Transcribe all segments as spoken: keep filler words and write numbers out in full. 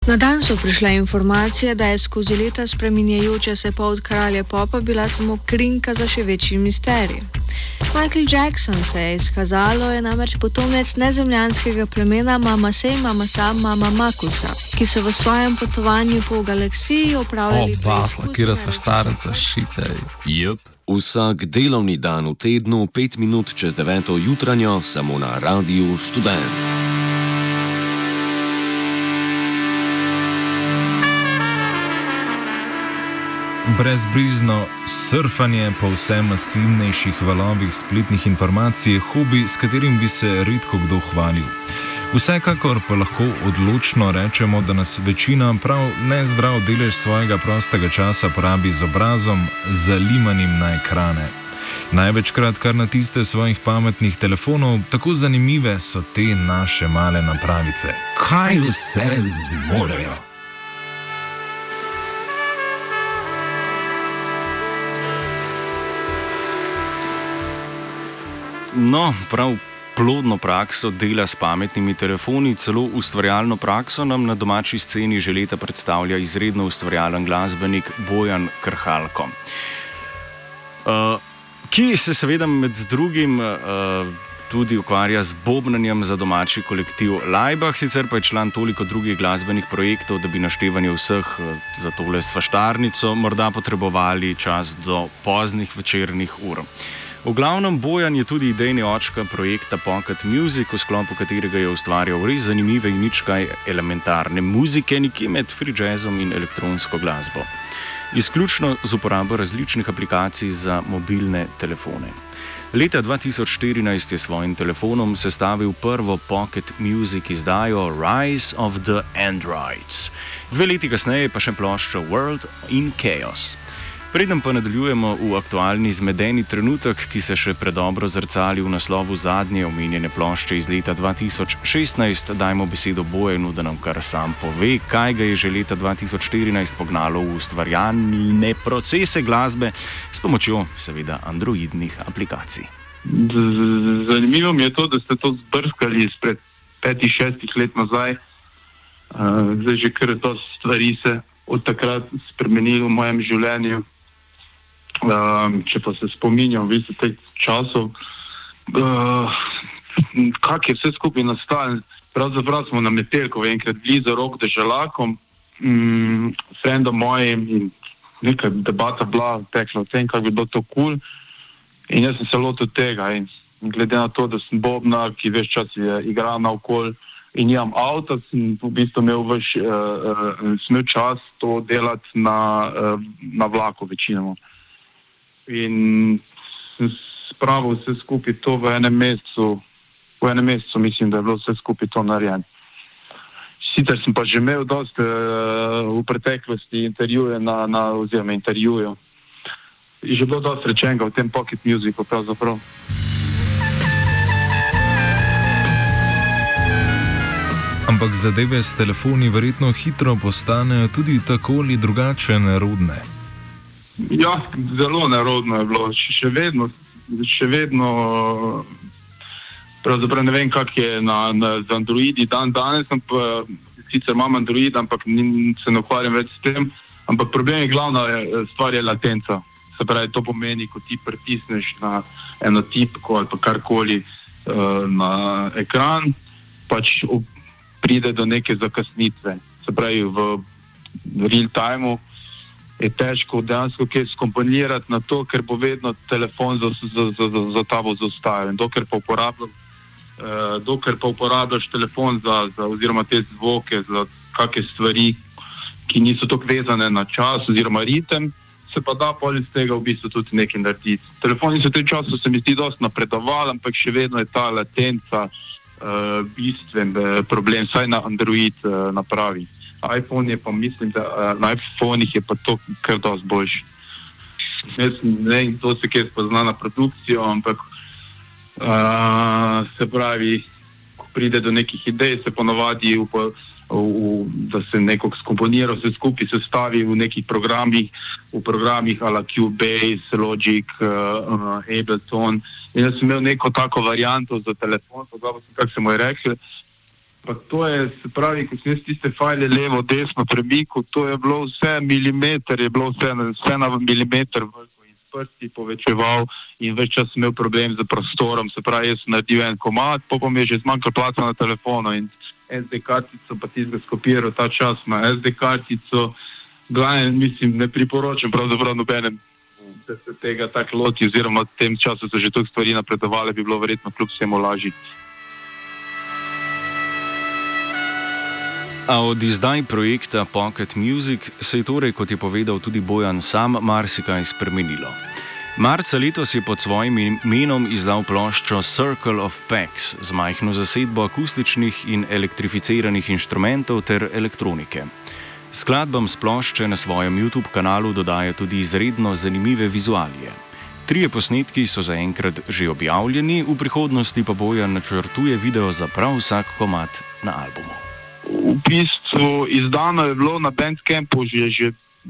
Na dan so prišle informacije, da je skozi leta spreminjajoča se pot kralja popa bila samo krinka za še večji misterij. Michael Jackson, se je izkazalo, je namreč potomec nezemljanskega plemena Mamasa Mamasa Mama Makusa, ki so v svojem potovanju po galaksiji opravljali preizkus. O, basla, kira sva štarenca, šitej. Jep, vsak delovni dan v tednu, pet minut čez deveto jutranjo, samo na Radiu Študent. Brezbrizno surfanje po vse masivnejših valovih spletnih informacij je hobi, s katerim bi se redko kdo hvalil. Vsekakor pa lahko odločno rečemo, da nas večina prav nezdrav delež svojega prostega časa porabi z obrazom zalimanim na ekrane. Največkrat kar na tiste svojih pametnih telefonov, tako zanimive so te naše male napravice. Kaj vse zmorejo? No, prav plodno prakso dela s pametnimi telefoni, celo ustvarjalno prakso nam na domači sceni že leta predstavlja izredno ustvarjalen glasbenik Bojan Krhalko, uh, ki se seveda med drugim uh, tudi ukvarja z bobnanjem za domači kolektiv Laibach, sicer pa je član toliko drugih glasbenih projektov, da bi naštevanje vseh za tole svaštarnico morda potrebovali čas do poznih večernih ur. V glavnem, Bojan je tudi idejni očka projekta Pocket Music, v sklopu katerega je ustvarjal res zanimive in nič kaj elementarne muzike, nekje med free jazzom in elektronsko glasbo. Izključno z uporabo različnih aplikacij za mobilne telefone. Leta dva tisoč štirinajst je s svojim telefonom sestavil prvo Pocket Music izdajo Rise of the Androids. Dve leti kasneje pa še ploščo World in Chaos. Preden pa nadaljujemo v aktualni zmedeni trenutek, ki se še predobro zrcali v naslovu zadnje omenjene plošče iz leta dva tisoč šestnajst, dajmo besedo Bojanu, da nam kar sam pove, kaj ga je že leta dva tisoč štirinajst pognalo v ustvarjalne procese glasbe s pomočjo seveda androidnih aplikacij. Zanimivo mi je to, da ste to zbrskali izpred petih, šestih let nazaj. Zdaj že kar to stvari se od takrat spremenilo v mojem življenju. Um, če pa se spominjam v bistvu teh časov, uh, kak je vse skupaj nastalo. Pravzaprav smo na Metelkovi enkrat bili za rok deželakom, um, s frendom mojim in neka debata bila tekla o tem, kak bi bilo to kul. In jaz sem se lotil tega in glede na to, da sem bobna, ki več čas je igral naokol in nimam avta, sem v bistvu imel, več, uh, uh, imel čas to delati na, uh, na vlaku večinoma. In sem spravil vse skupaj to v enem mesecu, v enem mesecu mislim, da je bilo vse skupaj to narejeno. Sicer sem pa že imel dosti uh, v preteklosti intervjuje na, na oziroma intervjujev. Že bilo dosti rečenega v tem Pocket Musicu pravzaprav. Ampak zadeve s telefoni verjetno hitro postanejo tudi tako ali drugače nerodne. Ja, zelo nerodno je bilo. Še vedno, še vedno pravzaprav ne vem, kak je na, na, z Androidi dan danes, pa, sicer imam Android, ampak ni, se ne ukvarjam več s tem, ampak problem je glavna stvar je latenca. Se pravi, to pomeni, ko ti pritisneš na eno tipko ali pa karkoli uh, na ekran, pač pride do neke zakasnitve. Se pravi, v, v real timeu je težko dejansko kaj skomponirati na to, ker bo vedno telefon za, za, za, za, za tabo zaustavljen. Dokler pa uporabljam, uh, dokler pa uporabljaš telefon za, za, oziroma te zvoke za kakšne stvari, ki niso tako vezane na čas oziroma ritem, se pa da pol iz tega v bistvu tudi nekaj narediti. Telefoni so v tem času se mi zdi dosti napredovali, ampak še vedno je ta latenca uh, bistven uh, problem, saj na Android uh, napravi. iPhone je pa, mislim, da uh, na iPhone-ih je pa to kar dosti boljši. Jaz ne vem, to se kje spozna na produkcijo, ampak uh, se pravi, ko pride do nekih idej, se ponovadi, v, v, v, da se nekako skomponira vse skupaj, se stavi v nekih programih, v programih ala Cubase, Logic, uh, Ableton. In jaz sem imel neko tako varianto za telefon, kako se mu je rekel, Pa to je, se pravi, ko sem jaz tiste fajle levo, desno premikal, to je bilo vse milimeter, je bilo vse, vse na milimeter veliko in s prsti povečeval in več čas sem imel problem z prostorom, se pravi, jaz sem naredil en komad, pa pa mi je že zmanjkalo placa na telefonu in es de kartico pa tistega skopiral ta čas na es de kartico, glavne, mislim, ne priporočam pravzaprav nobenem, da se tega tako loti, oziroma v tem času so že toliko stvari napredovali, bi bilo verjetno kljub vsemu lažje. A od izdaj projekta Pocket Music se je torej, kot je povedal tudi Bojan sam, marsikaj spremenilo. Marca letos je pod svojim imenom izdal ploščo Circle of Packs z majhno zasedbo akustičnih in elektrificiranih inštrumentov ter elektronike. Skladbam s plošče na svojem YouTube kanalu dodaja tudi izredno zanimive vizualije. Trije posnetki so zaenkrat že objavljeni, v prihodnosti pa Bojan načrtuje video za prav vsak komad na albumu. V bistvu izdano je bilo na Bandcampu že, že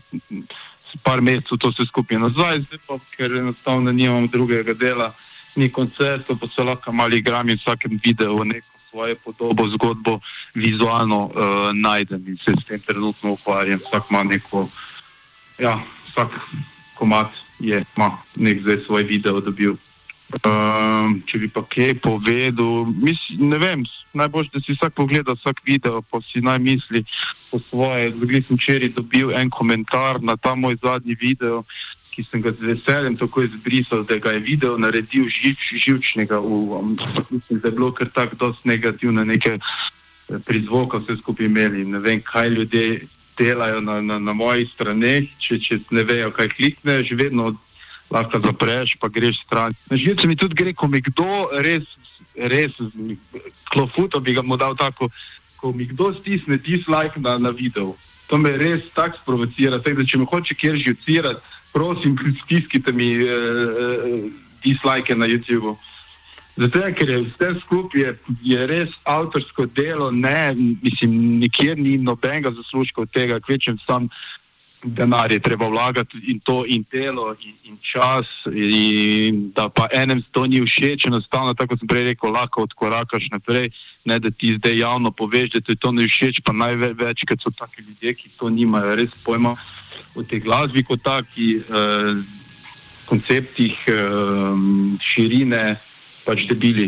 par mesecev to vse skupaj nazaj, zdaj pa, ker enostavno nimam drugega dela, ni koncertov, pa se lahko malo igram in vsakem videu neko svoje podobo, zgodbo vizualno uh, najdem in se s tem trenutno ukvarjam. Vsak ima neko, ja, vsak komad je, ima nek zdaj svoj video dobil. Um, če bi pa kaj povedal, mislim, ne vem, najbolj, da si vsak pogleda vsak video, pa si naj misli po svoje. Zdaj sem včeraj dobil en komentar na ta moj zadnji video, ki sem ga z veseljem tako izbrisal, da ga je video naredil živč, živčnega. V, mislim, da je bilo kar tako dosti negativne neke prizvoka vse skupaj imeli. Ne vem, kaj ljudje delajo na, na, na mojih straneh, če, če ne vejo, kaj klikneš, vedno lahko zapreš, pa greš stran. Na živce mi tudi gre, ko mi kdo res, res klofuto bi ga mu dal tako, ko mi kdo stisne dislike na, na video. To me res tako sprovocira, tako da če me hoče kjer živcirati, prosim, stiskite mi uh, dislike na YouTube. Zato, ker je vse skupaj je, je res avtorsko delo, ne, mislim, nikjer ni nobenega zaslužka od tega, kvečem sam denar je treba vlagati in to in delo in, in čas in da pa enem to ni všeč, enostavno, tako sem prej rekel, lahko odkorakaš naprej, ne da ti zdaj javno poveš, da ti to ne všeč, pa največ, kad so taki ljudje, ki to nimajo res pojma v tej glasbi kot taki, eh, konceptih, eh, širine, pač debili.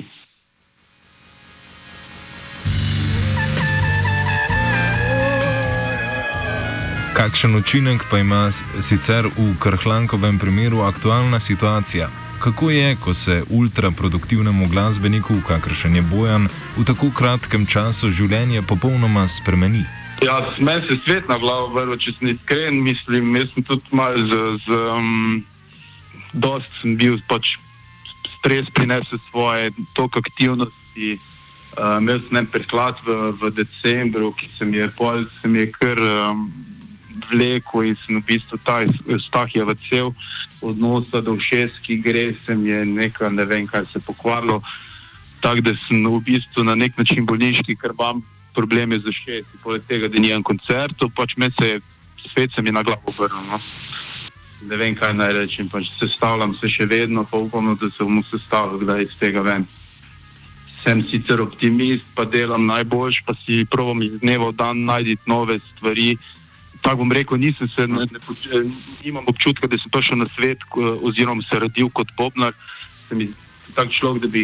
Kakšen učinek pa ima sicer v Krhlankovem primeru aktualna situacija? Kako je, ko se ultraproduktivnemu glasbeniku, kakršen je Bojan, v tako kratkem času življenje popolnoma spremeni? Ja, sme se svet na glavo vrlo, če sem iskren, mislim, jaz sem tudi malo z, z um, dost sem bil, pač stres prinese svoje tok aktivnosti. Uh, imel sem en prehlad v, v decembru, ki se mi je pol, se mi je kar um, vleko in sem v bistvu ta stahija v cel odnosa do všes, ki gre, se mi je nekaj, ne vem, kaj se pokvarilo. Tako da sem v bistvu na nek način bolniški, ker imam probleme z všes. Poleg tega, da nijem koncertov, pač me se, svet se mi na glavo vrnil. No? Ne vem, kaj naj rečem, pač sestavljam se še vedno, pa upam, da se bom sestavil, kdaj iz tega ven. Sem sicer optimist, pa delam najboljš, pa si provam iz dneva v dan najti nove stvari. Tako bom rekel, nisem se, ne, ne, nimam občutka, da sem prišel na svet oziroma se rodil kot bobnar. Sem tak človek, da bi,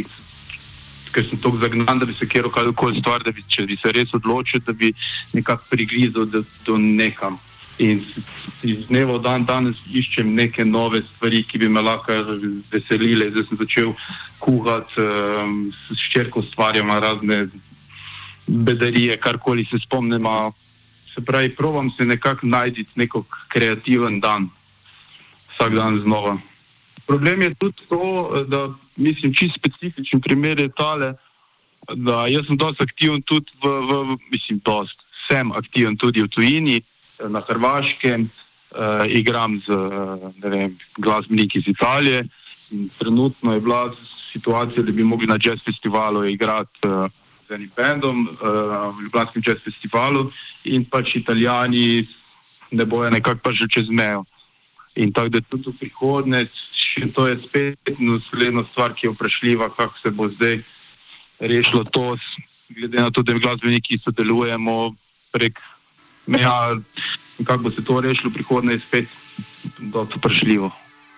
ker sem toliko zagnan, da bi se kjero kakoli stvar, da bi, če bi se res odločil, da bi nekako prigrizal do, do nekam. In iz dneva v dan danes iščem neke nove stvari, ki bi me lahko veselile. Zdaj sem začel kuhati, um, s ščerko ustvarjam razne bedarije, karkoli se spomnim. Se pravi, provam se nekako najti neko kreativen dan, vsak dan znova. Problem je tudi to, da mislim, čist specifičen primer je tale, da jaz sem dosti aktiven tudi v, v mislim, dosti, sem aktiven tudi v tujini, na Hrvaškem, uh, igram z, ne vem, glasbeniki iz Italije in trenutno je bila situacija, da bi mogli na jazz festivalu igrati uh, z enim bandom uh, v Ljubljanskem jazz festivalu in pač Italijani ne bojo nekako pa že čez mejo. In tako da tudi v prihodnje, še to je spet naslednja stvar, ki je vprašljiva, kako se bo zdaj rešilo to. glede na to, da glasbeniki sodelujemo prek meja, kako bo se to rešilo v prihodnje, je spet dosti vprašljivo.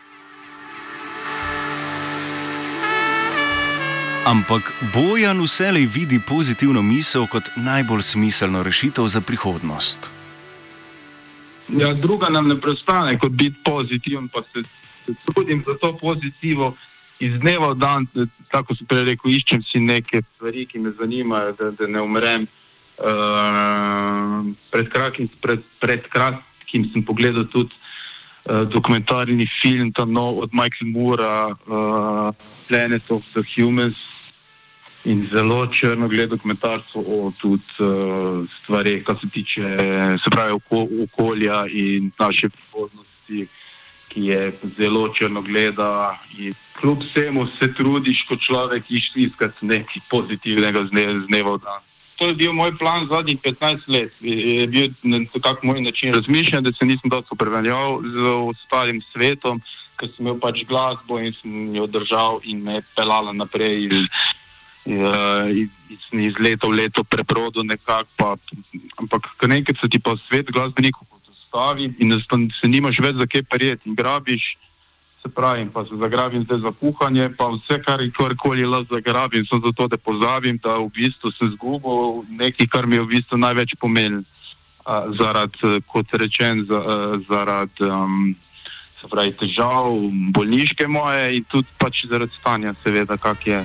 Ampak Bojan vselej vidi pozitivno misel kot najbolj smiselno rešitev za prihodnost. Ja, druga nam ne preostane kot biti pozitiven, pa se, se trudim za to pozitivo iz dneva v dan, tako sem prej rekel, iščem si neke stvari, ki me zanimajo, da, da ne umrem. Uh, pred, kratkim, pred, pred kratkim sem pogledal tudi uh, dokumentarni film tam nov od Michael Moora, uh, Planet of the Humans, in zelo črno gleda dokumentarstvo o tudi uh, stvari, kar se tiče, se pravi, oko, okolja in naše prihodnosti, ki je zelo črno gleda, in kljub vsemu se trudiš kot človek iskati nekaj pozitivnega z, ne, z dneva v dan. To je bil moj plan zadnjih petnajst let, je bil nekako moj način razmišljanja, da se nisem dosti primerjal z ostalim svetom, ker sem imel pač glasbo in sem jo držal in me je pelala naprej iz, iz, iz, iz leta v leto prebrodil nekako, pa, ampak nekaj se ti pa svet glasbenikov postavi in se nimaš več za kaj prijeti in grabiš, se pravi, pa se zagrabim zdaj za kuhanje, pa vse, kar karkoli lahko zagrabim, sem zato, da pozabim, da v bistvu sem zgubil nekaj, kar mi je v bistvu največ pomeni, zaradi, kot rečen, zaradi um, se pravi, težav, bolniške moje in tudi pač zaradi stanja, seveda, kak je.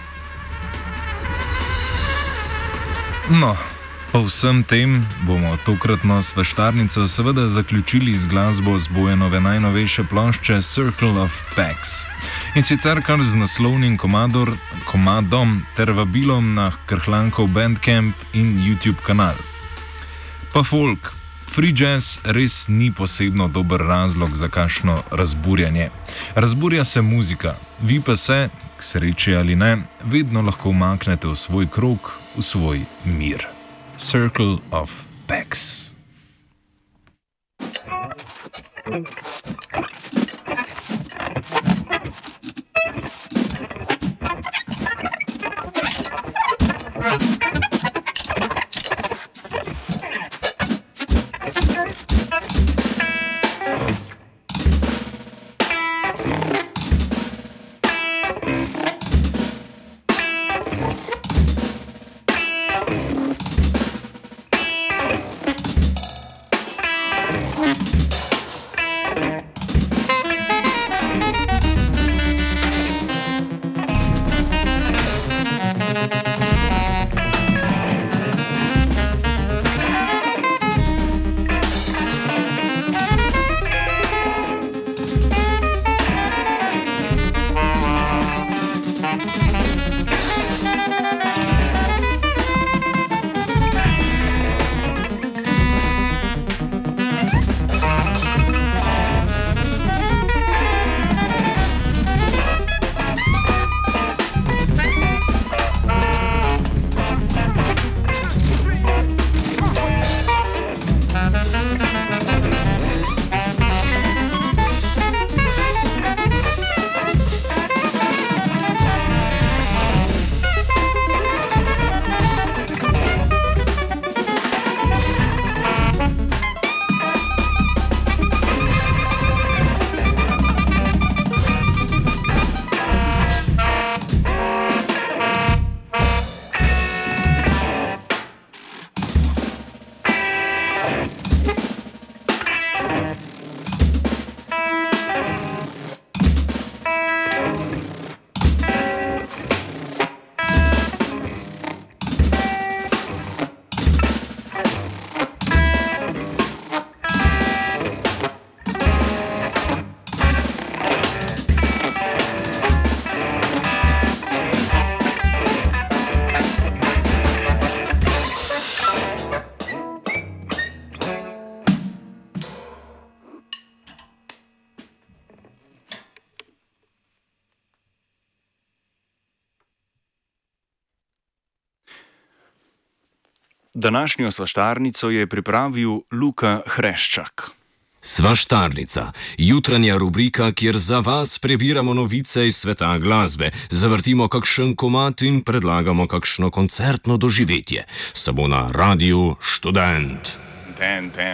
No, po vsem tem bomo tokratno svaštarnico seveda zaključili z glasbo z Bojanove najnovejše plošče Circle of Pax. In sicer kar z naslovnim komador, komadom ter vabilom na Krhlankov Bandcamp in YouTube kanal. Pa folk, free jazz res ni posebno dober razlog za kakšno razburjanje. Razburja se muzika, vi pa se, k sreči ali ne, vedno lahko umaknete v svoj krog, v svoj mir. Circle of Pax. Današnjo svaštarnico je pripravil Luka Hreščak. Svaštarnica, jutranja rubrika, kjer za vas prebiramo novice iz sveta glasbe, zavrtimo kakšen komad in predlagamo kakšno koncertno doživetje. Samo na Radiu Študent. Ten, ten.